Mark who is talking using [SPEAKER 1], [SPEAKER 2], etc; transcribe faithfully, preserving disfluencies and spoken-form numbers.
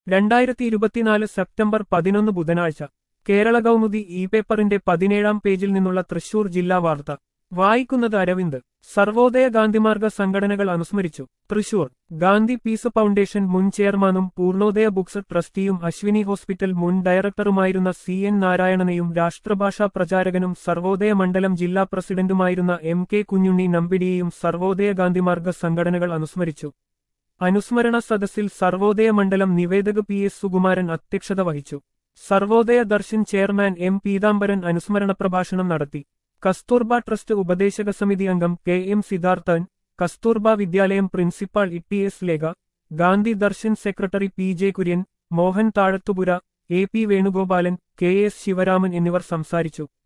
[SPEAKER 1] രണ്ടായിരത്തി ഇരുപത്തിനാല് സെപ്റ്റംബർ പതിനൊന്ന് ബുധനാഴ്ച കേരള കൗമുദി ഇ പേപ്പറിന്റെ പതിനേഴാം പേജിൽ നിന്നുള്ള തൃശൂർ ജില്ലാ വാർത്ത വായിക്കുന്നത് അരവിന്ദ്. സർവോദയ ഗാന്ധിമാർഗ സംഘടനകൾ അനുസ്മരിച്ചു. തൃശൂർ ഗാന്ധി പീസ് ഫൗണ്ടേഷൻ മുൻ ചെയർമാനും പൂർണോദയ ബുക്സ് ട്രസ്റ്റിയും അശ്വിനി ഹോസ്പിറ്റൽ മുൻ ഡയറക്ടറുമായിരുന്ന സി എൻ നാരായണനെയും രാഷ്ട്രഭാഷാ പ്രചാരകനും സർവോദയ മണ്ഡലം ജില്ലാ പ്രസിഡന്റുമായിരുന്ന എം കെ കുഞ്ഞുണ്ണി നമ്പിടിയെയും സർവോദയ ഗാന്ധിമാർഗ സംഘടനകൾ അനുസ്മരിച്ചു. അനുസ്മരണ സദസ്സിൽ സർവോദയ മണ്ഡലം നിവേദക പി എസ് സുകുമാരൻ അധ്യക്ഷത വഹിച്ചു. സർവോദയ ദർശൻ ചെയർമാൻ എം പീതാംബരൻ അനുസ്മരണ പ്രഭാഷണം നടത്തി. കസ്തൂർബ ട്രസ്റ്റ് ഉപദേശക സമിതി അംഗം K M Siddharthan, Kasturba Vidyalayam principal E T S Lekha, Gandhi Darshan secretary P J Kurian, Mohan Thazhathupura, A P Venugopalan, K S Sivaraman എന്നിവർ സംസാരിച്ചു.